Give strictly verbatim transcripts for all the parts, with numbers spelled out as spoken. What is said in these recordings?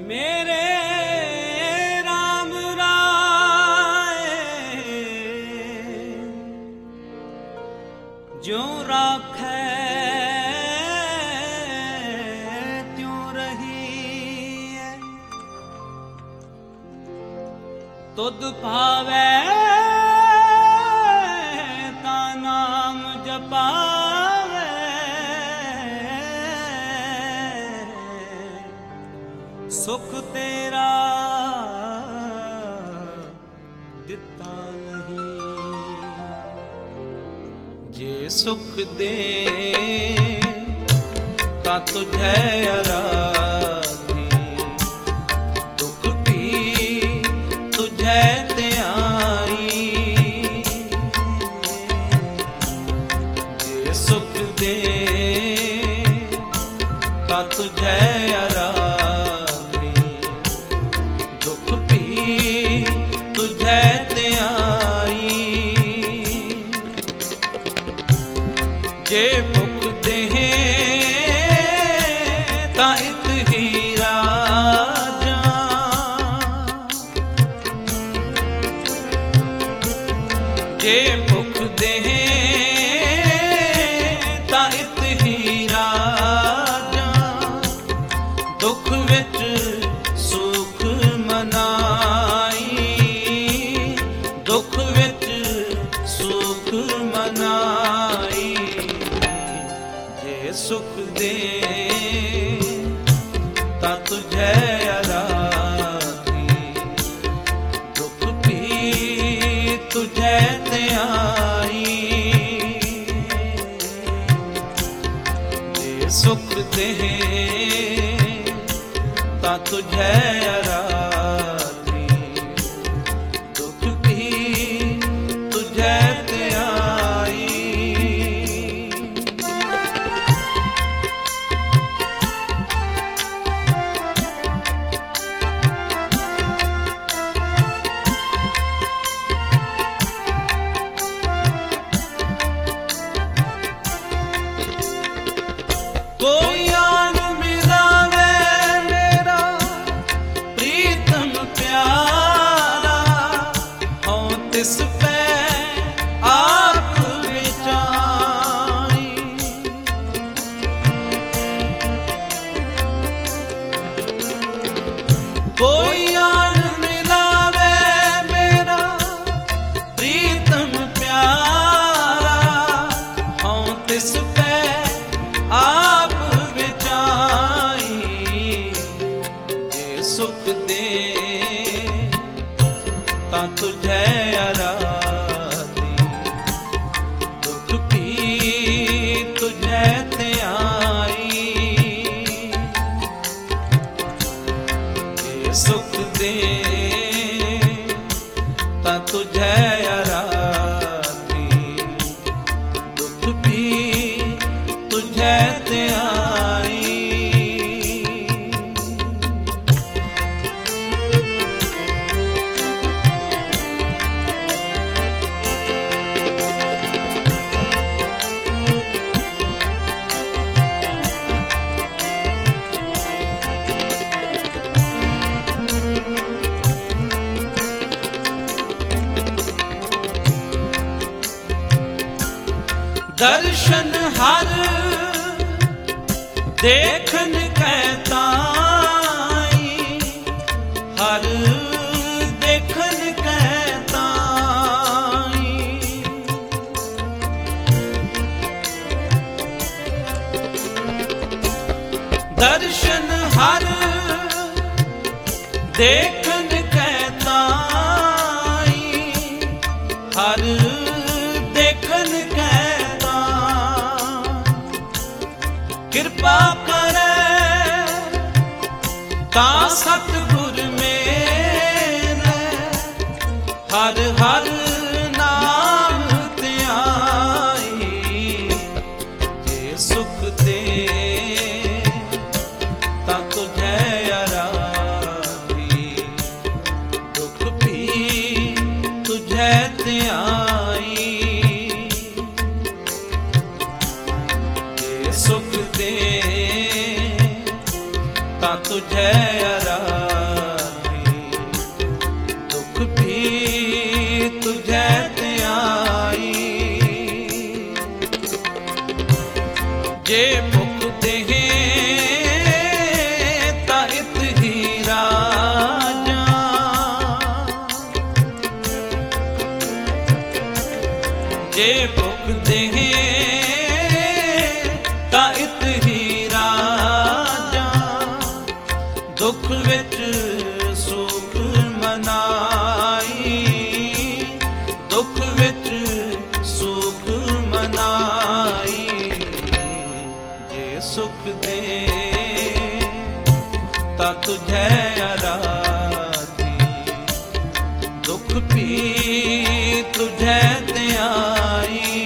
मेरे राम राय ज्यों राखै त्यों रही है, तुद भावै ता नाम जपावै, सुख तेरा दिता नहीं। जे सुख दे ता तुझे आराधी, दुख भी तुझे ते आई। जे सुख दे ता तुझे आराधी, तुझे ते आई। जे भुख दे ता इत ही राजा, जे भुख दे ता इत ही राजा, दुख विच सुख मनाई, दुख विच सुख मनाई। जे सुख दे ता तुझे आराधी, दुख भी तुझे ते आई। जे सुख दे ता तुझे आराधी, दुख भी तुझे ते आई। कोई आन मिलावे मेरा प्रीतम प्यारा, हों तिस पे आप विचारी। कोई आन मिलावे मेरा प्रीतम प्यारा, हों तिस पे आप सुख दे ता तुझे आराधी, दुख भी तुझे ते आई। ये सुख दे ता तुझे आराधी, दुख भी तुझे ते आई। दर्शन हर देखन कहताई, हर देखन कहताई। दर्शन हर देखन कहताई, हर देखन कृपा करे ता सतगुर मेरे, हर हर नाम ध्याई। जे सुख दे ता तुझे आराधी, दुख भी तुझे ते आई। सुख दे ता तुझे आराधी, दुख विच सुख मनाई, दुख विच सुख मनाई। जे सुख दे ता तुझे आराधी, दुख भी तुझे ते आई।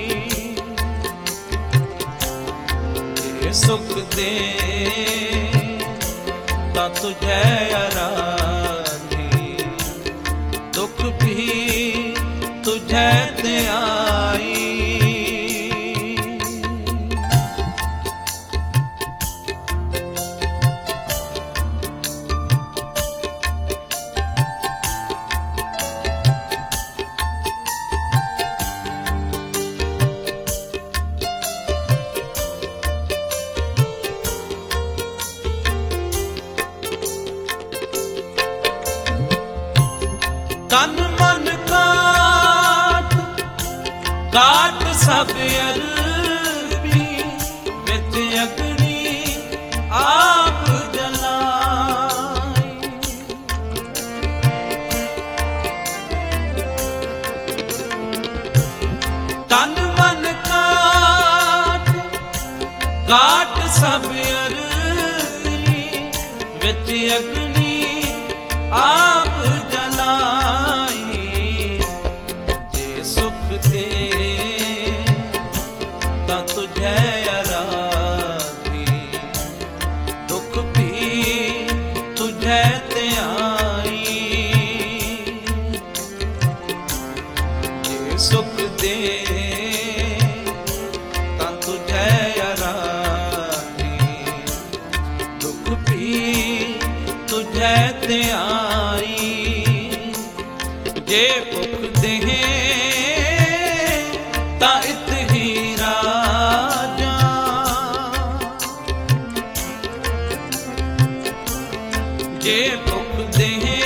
जे सुख दे ता तुझे आराधी, दुख भी तुझे ते आई। तन मन काट काट सब अरबी, विच अग्नि आप जलाई। तन मन काट काट सब अरबी, विच अग्नि आप जलाई। जे सुख दे ता तुझे आराधी, दुख भी तुझे ते आई। जे सुख दे ता तुझे आराधी, दुख भी तुझे ते आई। जे भुख देहे ता इत ही राजा, जे भुख देहे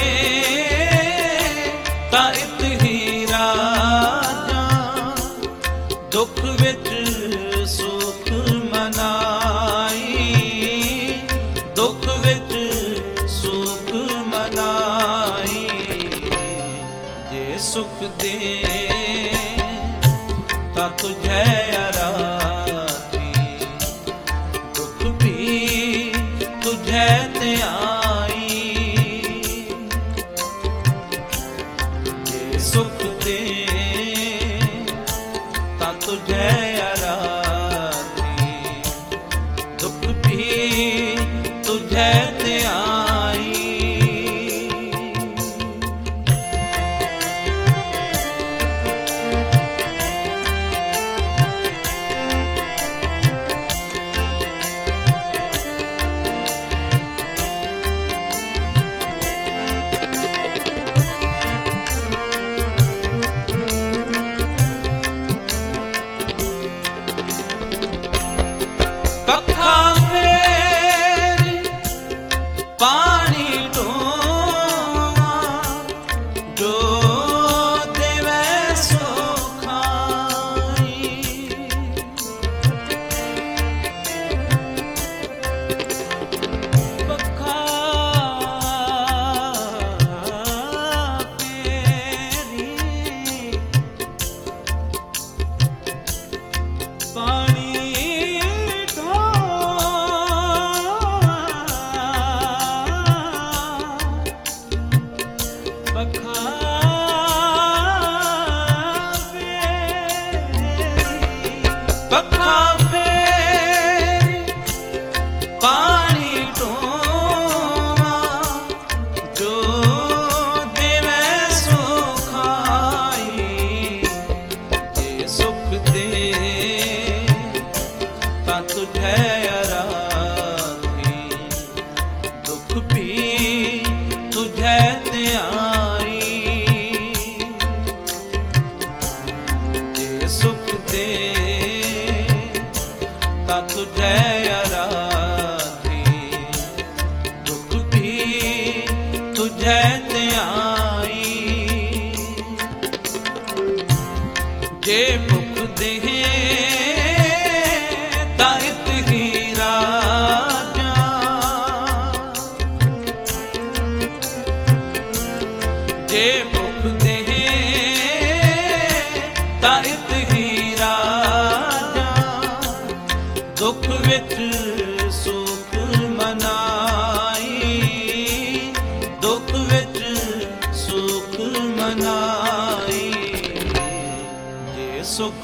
ता इत ही राजा। दुख विच सुख मनाई, दुख विच सुख मनाई। जे सुख दे ता तुझे आराधी, दुख भी तुझे ते आई। जे सुख दे ता तुझे आराधी, दुख भी तुझे ते आई। कथा मेरी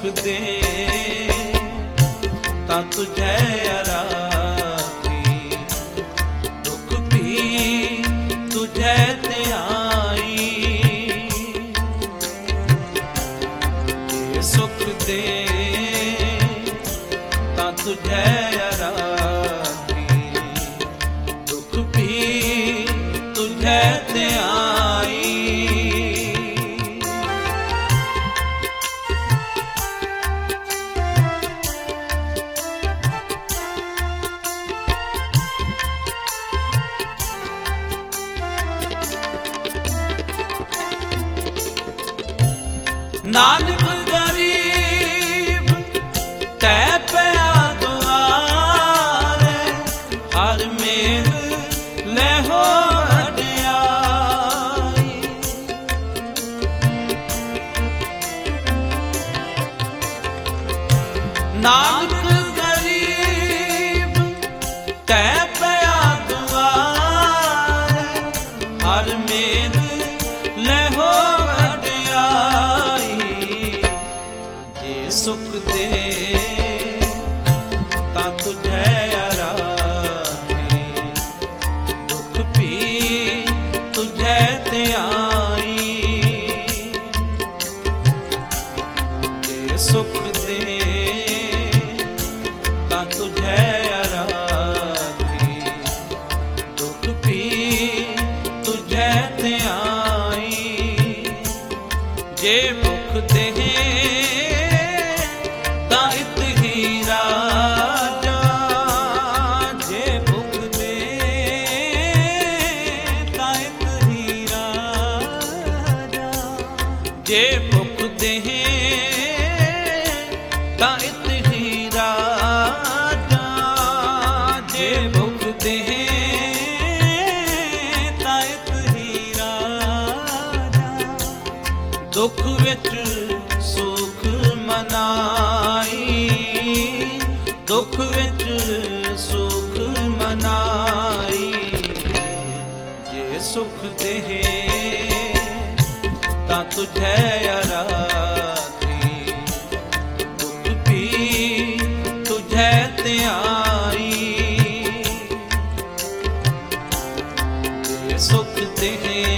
दे तां तुझे आराधी, दुख भी तुझे ते आई। जे सुख दे तां तुझे आराधी, दुख भी तुझे ते आई। नानक गरीब तै पिया दुआरे, हर मेल लहो हटियाई। नानक गरीब तै पिया दुआरे, हर मेल लहो सुख दे तां तुझे आराधी, दुख भी तुझे ते आई। जे सुख दे तां तुझे आराधी, दुख भी तुझे ते आई। जे मुख दे जे भुख देहे तां इत ही राजा, जे भुख देहे तां इत ही राजा। दुख विच सुख मनाई, दुख विच सुख मनाई। जे सुख देहे तां तुझे आराधी, दुख भी तुझे ते आई। जे सुख दे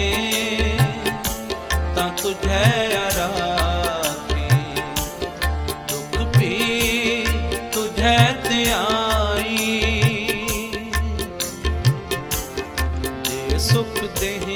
तां तुझे आराधी, दुख भी तुझे ते आई। जे सुख दे